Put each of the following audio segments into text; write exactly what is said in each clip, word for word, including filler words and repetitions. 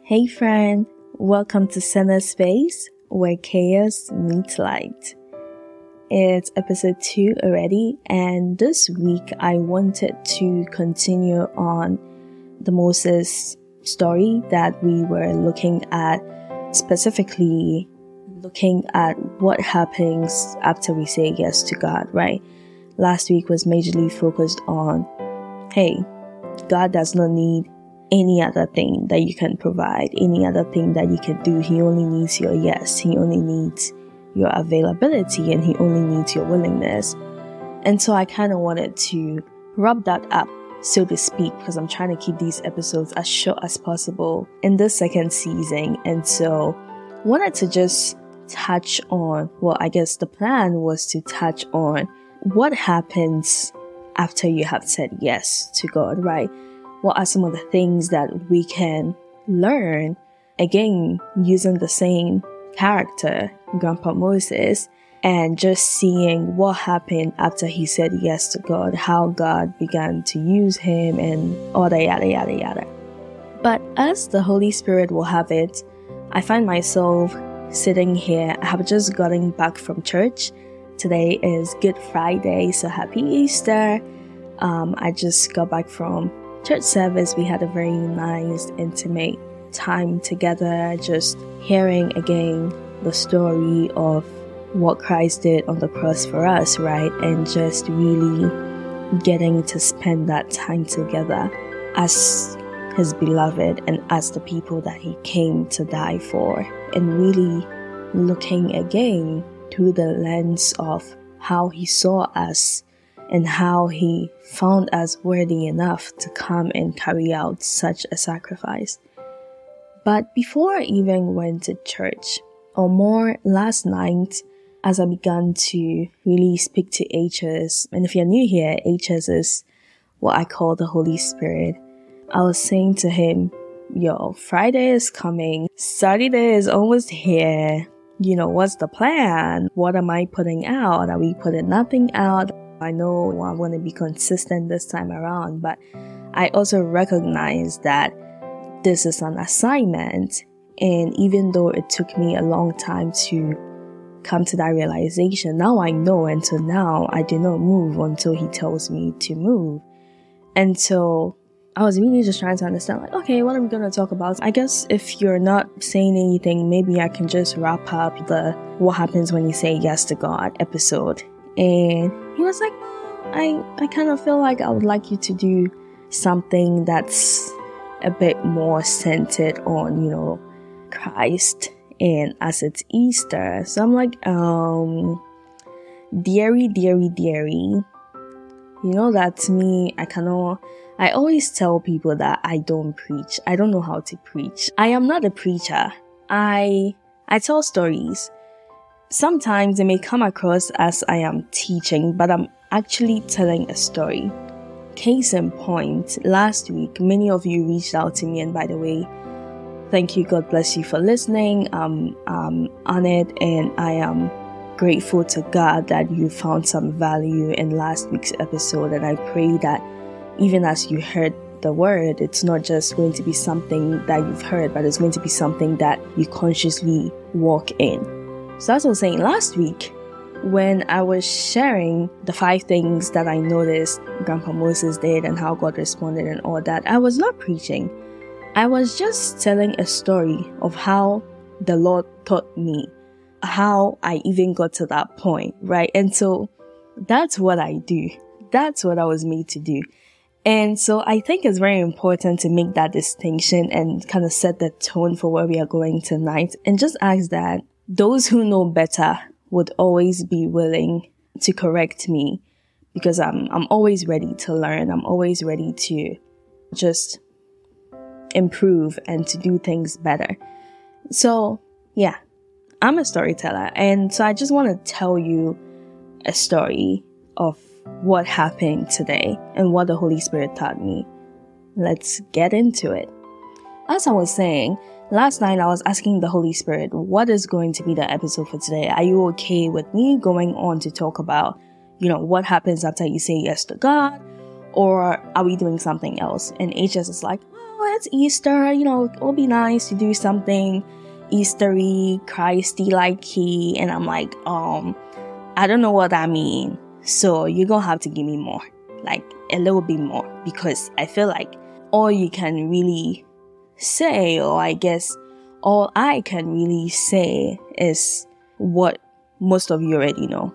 Hey friend, welcome to Center Space, where chaos meets light. It's episode two already, and this week I wanted to continue on the Moses story that we were looking at, specifically looking at what happens after we say yes to God, right? Last week was majorly focused on, hey, God does not need any other thing that you can provide, any other thing that you can do. He only needs your yes. He only needs your availability, and he only needs your willingness. And so I kind of wanted to wrap that up, so to speak, because I'm trying to keep these episodes as short as possible in this second season. And so wanted to just touch on, well, I guess the plan was to touch on what happens after you have said yes to God, right? What are some of the things that we can learn, again, using the same character, Grandpa Moses, and just seeing what happened after he said yes to God, how God began to use him, and all the yada, yada, yada. But as the Holy Spirit will have it, I find myself sitting here. I have just gotten back from church. Today is Good Friday, so happy Easter. Um, I just got back from church service. We had a very nice, intimate time together, just hearing again the story of what Christ did on the cross for us, right? And just really getting to spend that time together as his beloved and as the people that he came to die for, and really looking again through the lens of how he saw us and how he found us worthy enough to come and carry out such a sacrifice. But before I even went to church, or more last night, as I began to really speak to H S, and if you're new here, H S is what I call the Holy Spirit. I was saying to him, yo, Friday is coming, Saturday is almost here. You know, what's the plan? What am I putting out? Are we putting nothing out? I know I'm going to be consistent this time around, but I also recognize that this is an assignment. And even though it took me a long time to come to that realization, now I know. And so now I do not move until he tells me to move. And so I was really just trying to understand, like, okay, what are we going to talk about? I guess if you're not saying anything, maybe I can just wrap up the what happens when you say yes to God episode. And he was like, I, I kind of feel like I would like you to do something that's a bit more centered on, you know, Christ, and as it's Easter. So I'm like, um, dearie, dearie, dearie. You know, that's me. I cannot, I always tell people that I don't preach. I don't know how to preach. I am not a preacher. I, I tell stories. Sometimes it may come across as I am teaching, but I'm actually telling a story. Case in point, last week, many of you reached out to me, and by the way, thank you, God bless you for listening. Um, I'm honored, and I am grateful to God that you found some value in last week's episode, and I pray that even as you heard the word, it's not just going to be something that you've heard, but it's going to be something that you consciously walk in. So as I was saying last week, when I was sharing the five things that I noticed Grandpa Moses did and how God responded and all that, I was not preaching. I was just telling a story of how the Lord taught me, how I even got to that point, right? And so that's what I do. That's what I was made to do. And so I think it's very important to make that distinction and kind of set the tone for where we are going tonight, and just ask that those who know better would always be willing to correct me, because I'm I'm always ready to learn. I'm always ready to just improve and to do things better. So yeah, I'm a storyteller, and so I just want to tell you a story of what happened today and what the Holy Spirit taught me. Let's get into it. As I was saying, last night I was asking the Holy Spirit, what is going to be the episode for today? Are you okay with me going on to talk about, you know, what happens after you say yes to God? Or are we doing something else? And H S is like, oh, it's Easter, you know, it'll be nice to do something Eastery, Christy-like-y. And I'm like, um, I don't know what that means. So you're going to have to give me more, like a little bit more, because I feel like all you can really say, or I guess all I can really say, is what most of you already know.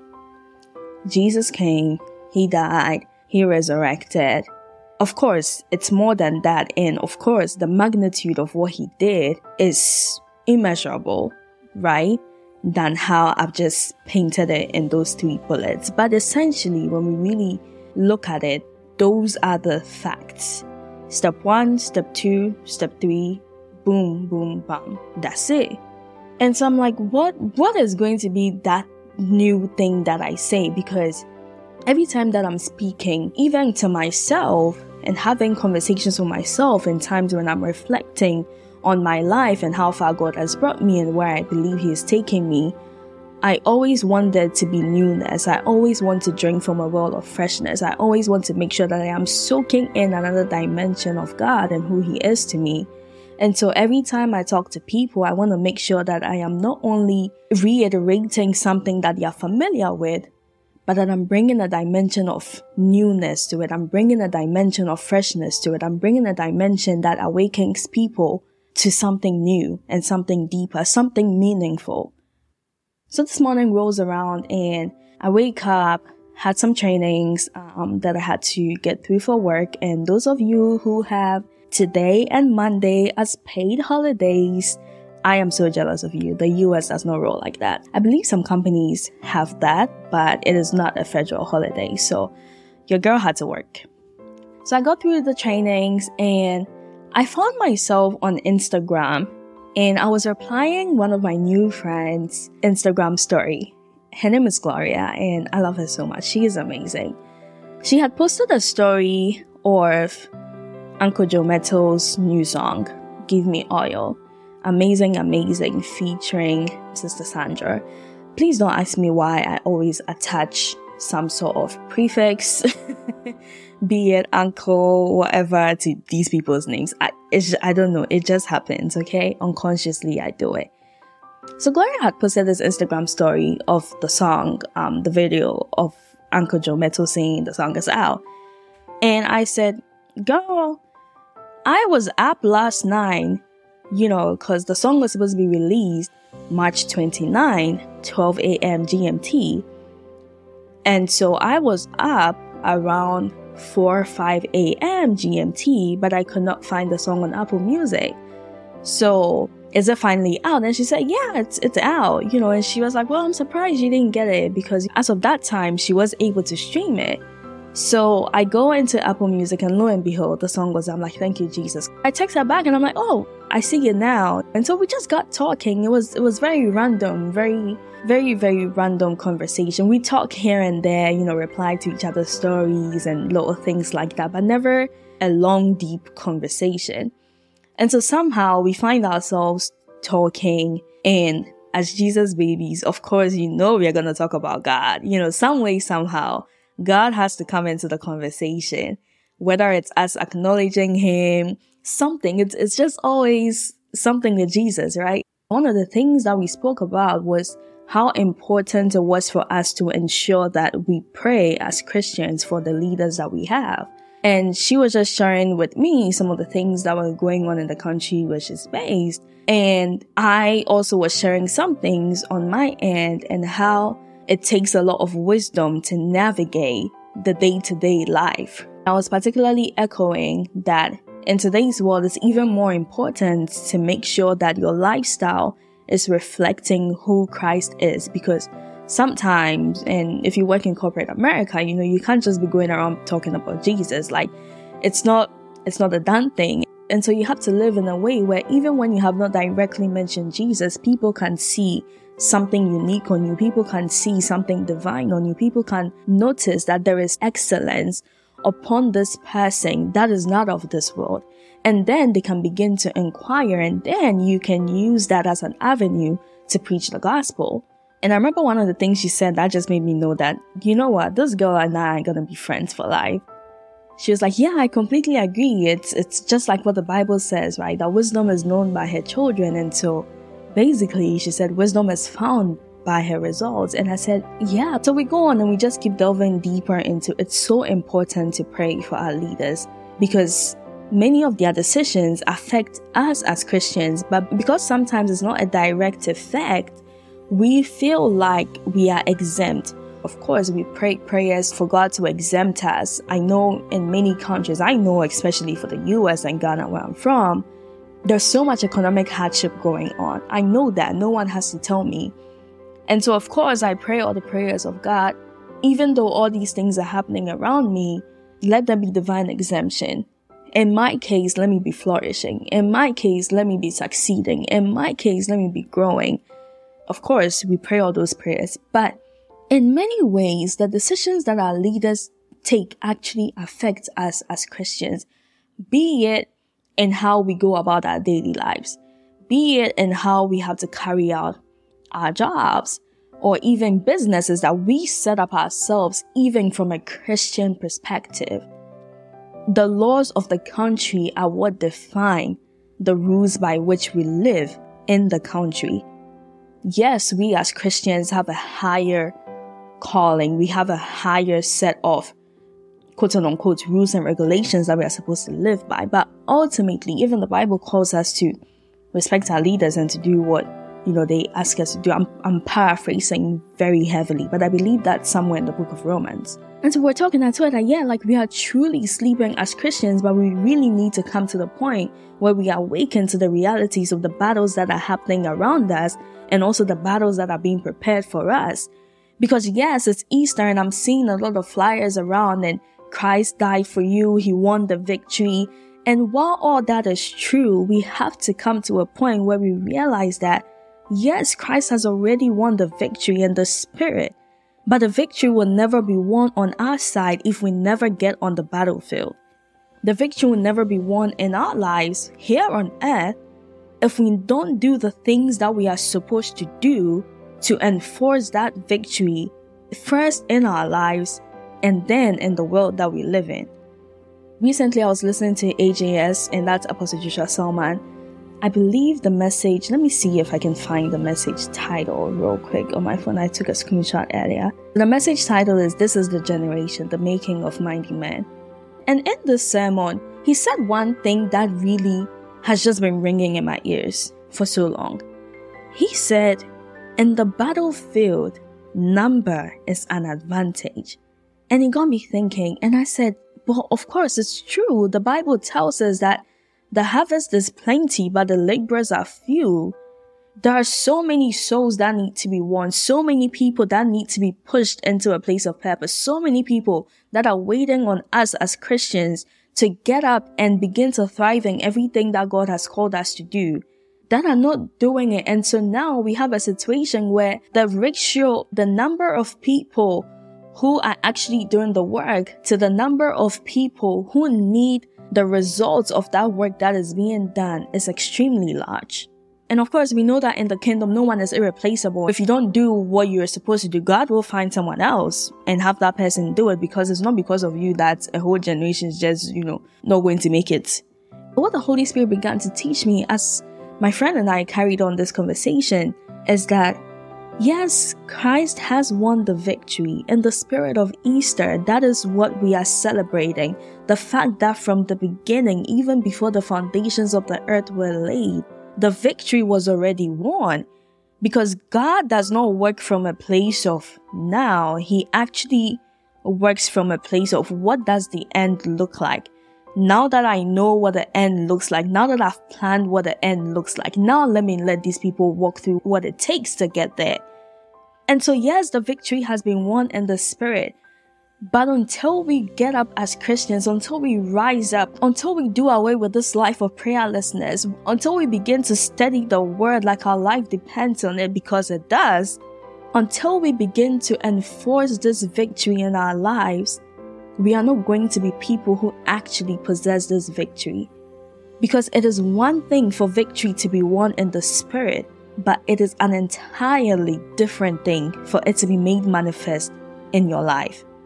Jesus came, he died, he resurrected. Of course, it's more than that. And of course, the magnitude of what he did is immeasurable, right? Than how I've just painted it in those three bullets. But essentially, when we really look at it, those are the facts. Step one, step two, step three, boom, boom, bam. That's it. And so I'm like, what, what is going to be that new thing that I say? Because every time that I'm speaking, even to myself and having conversations with myself in times when I'm reflecting on my life and how far God has brought me and where I believe he is taking me, I always wanted to be newness. I always want to drink from a well of freshness. I always want to make sure that I am soaking in another dimension of God and who he is to me. And so every time I talk to people, I want to make sure that I am not only reiterating something that they are familiar with, but that I'm bringing a dimension of newness to it. I'm bringing a dimension of freshness to it. I'm bringing a dimension that awakens people to something new and something deeper, something meaningful. So this morning rolls around and I wake up, had some trainings um, that I had to get through for work. And those of you who have today and Monday as paid holidays, I am so jealous of you. The U S does not roll like that. I believe some companies have that, but it is not a federal holiday. So your girl had to work. So I got through the trainings and I found myself on Instagram and I was replying one of my new friends' Instagram story. Her name is Gloria and I love her so much. She is amazing. She had posted a story of Uncle Joe Metto's new song, Give Me Oil. Amazing, amazing, featuring Sister Sandra. Please don't ask me why I always attach some sort of prefix, be it uncle, whatever, to these people's names. I, it's, I don't know. It just happens, okay? Unconsciously, I do it. So Gloria had posted this Instagram story of the song, um, the video of Uncle Joe Metto saying the song is out. And I said, girl, I was up last night, you know, because the song was supposed to be released March twenty-ninth, twelve a.m. G M T. And so I was up around four or five a.m. G M T, but I could not find the song on Apple Music. So is it finally out? And she said, yeah, it's it's out, you know, and she was like, well, I'm surprised you didn't get it because as of that time, she was able to stream it. So I go into Apple Music and lo and behold, the song was, I'm like, thank you, Jesus. I text her back and I'm like, oh, I see it now. And so we just got talking. It was, it was very random, very, very, very random conversation. We talk here and there, you know, reply to each other's stories and little things like that, but never a long, deep conversation. And so somehow we find ourselves talking, and as Jesus babies, of course, you know, we're going to talk about God, you know, some way, somehow. God has to come into the conversation, whether it's us acknowledging him, something. It's, it's just always something with Jesus, right? One of the things that we spoke about was how important it was for us to ensure that we pray as Christians for the leaders that we have. And she was just sharing with me some of the things that were going on in the country where she's based. And I also was sharing some things on my end and how it takes a lot of wisdom to navigate the day-to-day life. I was particularly echoing that in today's world, it's even more important to make sure that your lifestyle is reflecting who Christ is, because sometimes, and if you work in corporate America, you know, you can't just be going around talking about Jesus. Like, it's not, it's not a done thing. And so you have to live in a way where even when you have not directly mentioned Jesus, people can see something unique on you. People can see something divine on you. People can notice that there is excellence upon this person that is not of this world. And then they can begin to inquire, and then you can use that as an avenue to preach the gospel. And I remember one of the things she said that just made me know that, you know what, this girl and I are going to be friends for life. she was like, yeah, I completely agree. It's it's just like what the Bible says, right? That wisdom is known by her children. And so basically, she said, wisdom is found by her results. And I said, yeah. So we go on and we just keep delving deeper into it's so important to pray for our leaders, because many of their decisions affect us as Christians. But because sometimes it's not a direct effect, we feel like we are exempt. Of course, we pray prayers for God to exempt us. I know in many countries, I know especially for the U S and Ghana where I'm from, there's so much economic hardship going on. I know that. No one has to tell me. And so, of course, I pray all the prayers of God. Even though all these things are happening around me, let there be divine exemption. In my case, let me be flourishing. In my case, let me be succeeding. In my case, let me be growing. Of course, we pray all those prayers, but in many ways, the decisions that our leaders take actually affect us as Christians, be it in how we go about our daily lives, be it in how we have to carry out our jobs, or even businesses that we set up ourselves, even from a Christian perspective. The laws of the country are what define the rules by which we live in the country. Yes, we as Christians have a higher calling. We have a higher set of quote unquote rules and regulations that we are supposed to live by. But ultimately, even the Bible calls us to respect our leaders and to do what, you know, they ask us to do. I'm, I'm paraphrasing very heavily, but I believe that's somewhere in the book of Romans. And so we're talking at that, yeah, like we are truly sleeping as Christians, but we really need to come to the point where we awaken to the realities of the battles that are happening around us and also the battles that are being prepared for us. Because yes, it's Easter and I'm seeing a lot of flyers around and Christ died for you, he won the victory. And while all that is true, we have to come to a point where we realize that yes, Christ has already won the victory in the spirit, but the victory will never be won on our side if we never get on the battlefield. The victory will never be won in our lives here on earth if we don't do the things that we are supposed to do to enforce that victory first in our lives and then in the world that we live in. Recently, I was listening to A J S, and that's Apostle Joshua Selman. I believe the message, let me see if I can find the message title real quick on my phone. I took a screenshot earlier. The message title is This is the Generation, the Making of Mighty Men. And in this sermon, he said one thing that really has just been ringing in my ears for so long. He said, in the battlefield, number is an advantage. And it got me thinking, and I said, well, of course, it's true. The Bible tells us that the harvest is plenty, but the laborers are few. There are so many souls that need to be won, so many people that need to be pushed into a place of purpose, so many people that are waiting on us as Christians to get up and begin to thrive in everything that God has called us to do, that are not doing it. And so now we have a situation where the ratio, the number of people who are actually doing the work to the number of people who need the results of that work that is being done is extremely large. And of course, we know that in the kingdom, no one is irreplaceable. If you don't do what you're supposed to do, God will find someone else and have that person do it, because it's not because of you that a whole generation is just, you know, not going to make it. But what the Holy Spirit began to teach me as my friend and I carried on this conversation is that, yes, Christ has won the victory. In the spirit of Easter, that is what we are celebrating. The fact that from the beginning, even before the foundations of the earth were laid, the victory was already won. Because God does not work from a place of now. He actually works from a place of what does the end look like. Now that I know what the end looks like, now that I've planned what the end looks like, now let me let these people walk through what it takes to get there. And so yes, the victory has been won in the spirit. But until we get up as Christians, until we rise up, until we do away with this life of prayerlessness, until we begin to study the word like our life depends on it, because it does, until we begin to enforce this victory in our lives, we are not going to be people who actually possess this victory. Because it is one thing for victory to be won in the spirit, but it is an entirely different thing for it to be made manifest in your life.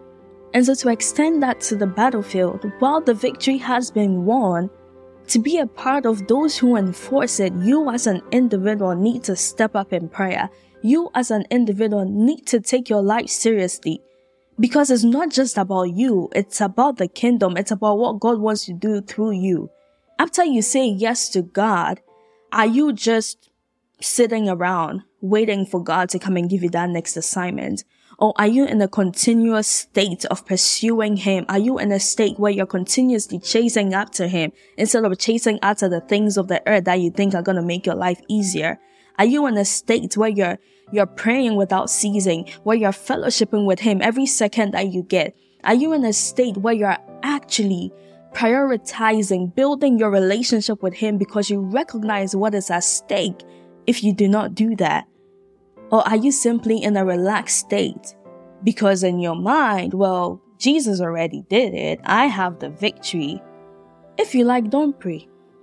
And so to extend that to the battlefield, while the victory has been won, to be a part of those who enforce it, you as an individual need to step up in prayer. You as an individual need to take your life seriously. Because it's not just about you, it's about the kingdom, it's about what God wants to do through you. After you say yes to God, are you just sitting around waiting for God to come and give you that next assignment? Or are you in a continuous state of pursuing Him? Are you in a state where you're continuously chasing after Him instead of chasing after the things of the earth that you think are going to make your life easier? Are you in a state where you're you're praying without ceasing, where you're fellowshipping with Him every second that you get? Are you in a state where you're actually prioritizing building your relationship with Him because you recognize what is at stake if you do not do that? Or are you simply in a relaxed state? Because in your mind, well, Jesus already did it. I have the victory. If you like, don't pray.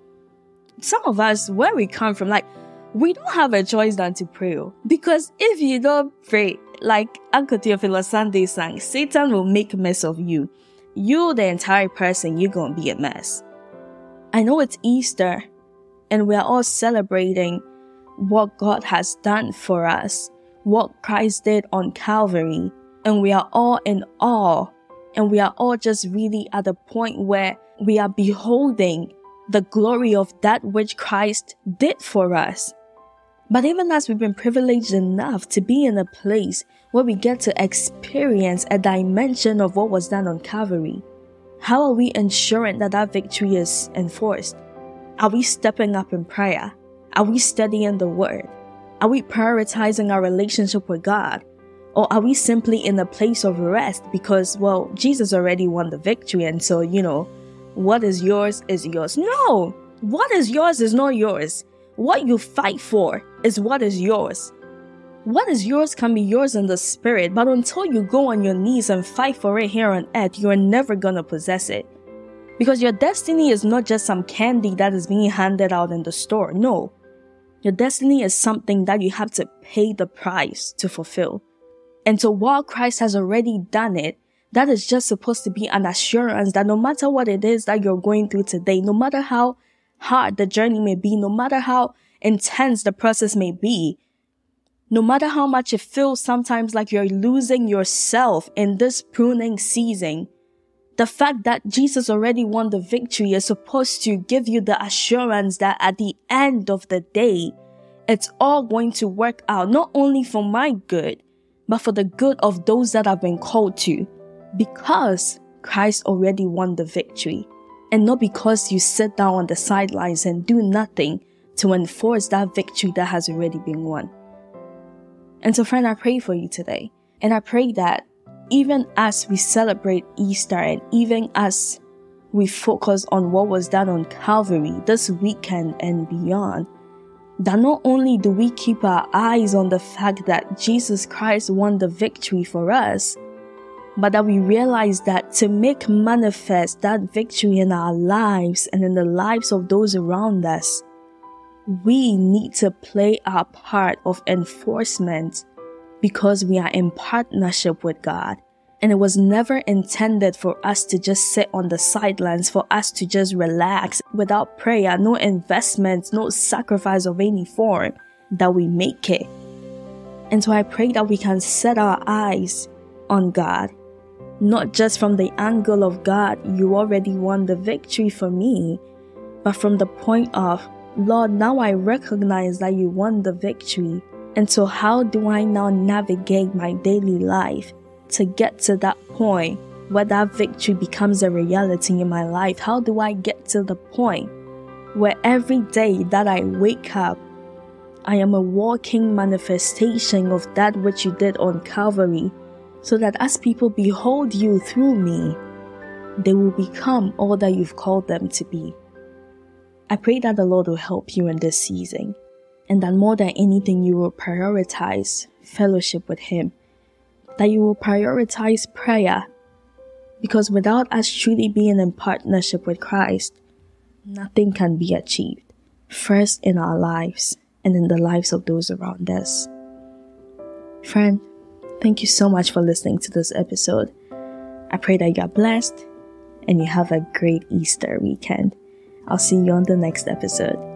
Some of us, where we come from, like, we don't have a choice than to pray. Because if you don't pray, like Uncle Theophilus Sunday sang, Satan will make a mess of you. You, the entire person, you're going to be a mess. I know it's Easter, and we're all celebrating what God has done for us, what Christ did on Calvary, and we are all in awe, and we are all just really at the point where we are beholding the glory of that which Christ did for us. But even as we've been privileged enough to be in a place where we get to experience a dimension of what was done on Calvary, how are we ensuring that that victory is enforced? Are we stepping up in prayer? Are we studying the Word? Are we prioritizing our relationship with God? Or are we simply in a place of rest because, well, Jesus already won the victory and so, you know, what is yours is yours. No! What is yours is not yours. What you fight for is what is yours. What is yours can be yours in the spirit, but until you go on your knees and fight for it here on earth, you are never gonna possess it. Because your destiny is not just some candy that is being handed out in the store. No. Your destiny is something that you have to pay the price to fulfill. And so while Christ has already done it, that is just supposed to be an assurance that no matter what it is that you're going through today, no matter how hard the journey may be, no matter how intense the process may be, no matter how much it feels sometimes like you're losing yourself in this pruning season, the fact that Jesus already won the victory is supposed to give you the assurance that at the end of the day, it's all going to work out, not only for my good, but for the good of those that have been called to, because Christ already won the victory, and not because you sit down on the sidelines and do nothing to enforce that victory that has already been won. And so, friend, I pray for you today, and I pray that even as we celebrate Easter and even as we focus on what was done on Calvary this weekend and beyond, that not only do we keep our eyes on the fact that Jesus Christ won the victory for us, but that we realize that to make manifest that victory in our lives and in the lives of those around us, we need to play our part of enforcement because we are in partnership with God. And it was never intended for us to just sit on the sidelines, for us to just relax without prayer, no investments, no sacrifice of any form, that we make it. And so I pray that we can set our eyes on God, not just from the angle of God, you already won the victory for me, but from the point of, Lord, now I recognize that you won the victory. And so how do I now navigate my daily life to get to that point where that victory becomes a reality in my life? How do I get to the point where every day that I wake up, I am a walking manifestation of that which you did on Calvary, so that as people behold you through me, they will become all that you've called them to be. I pray that the Lord will help you in this season, and that more than anything, you will prioritize fellowship with Him, that you will prioritize prayer, because without us truly being in partnership with Christ, nothing can be achieved, first in our lives and in the lives of those around us. Friend, thank you so much for listening to this episode. I pray that you are blessed and you have a great Easter weekend. I'll see you on the next episode.